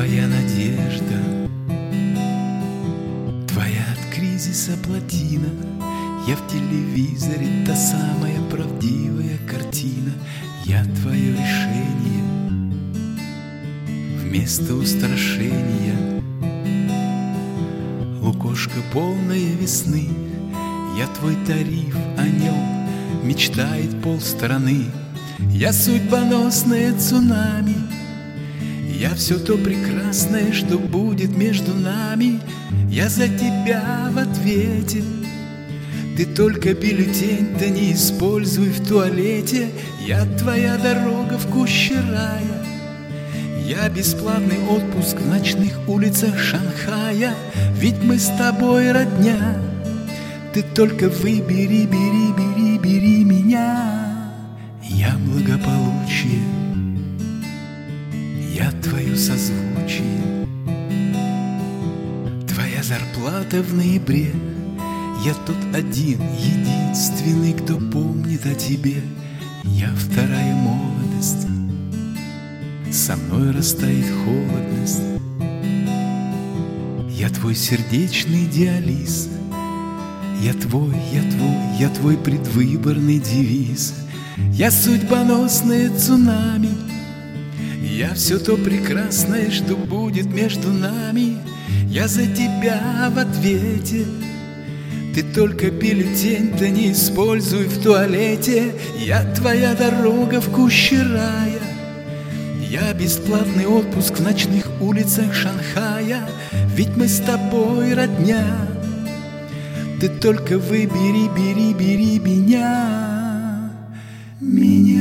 твоя надежда, твоя от кризиса плотина. Я в телевизоре та самая правдивая картина. Я твое решение вместо устрашения. Лукошко полное весны, я твой тариф, о нем мечтает полстраны. Я судьбоносное цунами, я все то прекрасное, что будет между нами. Я за тебя в ответе. Ты только бюллетень, да не используй в туалете. Я твоя дорога в куще рая. Я бесплатный отпуск в ночных улицах Шанхая. Ведь мы с тобой родня. Ты только выбери, бери, бери, бери меня. Я благополучие, я твое созвучие. Твоя зарплата в ноябре. Я тот один, единственный, кто помнит о тебе. Я вторая молодость, со мной растает холодность. Я твой сердечный диализ. Я твой, я твой, я твой предвыборный девиз. Я судьбоносное цунами. Я все то прекрасное, что будет между нами. Я за тебя в ответе. Ты только бюллетень, да не используй в туалете. Я твоя дорога в куще рая. Я бесплатный отпуск в ночных улицах Шанхая. Ведь мы с тобой родня. Ты только выбери, бери, бери меня. Меня.